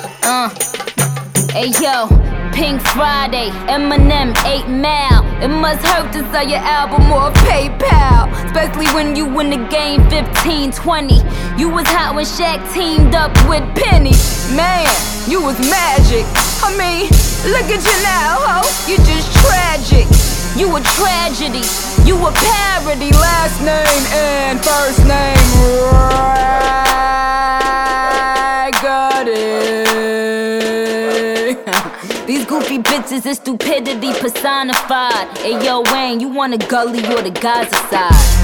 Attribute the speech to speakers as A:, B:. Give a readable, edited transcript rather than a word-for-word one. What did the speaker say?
A: Hey yo, Pink Friday, Eminem, 8 Mile. It must hurt to sell your album or PayPal, especially when you win the game 15-20. You was hot when Shaq teamed up with Penny. Man, you was magic. I mean, look at you now, ho. You just tragic. You a tragedy. You a parody. Last name and first name. These goofy bitches is stupidity personified. Ayo, Wayne, you want a gully or the Gaza side?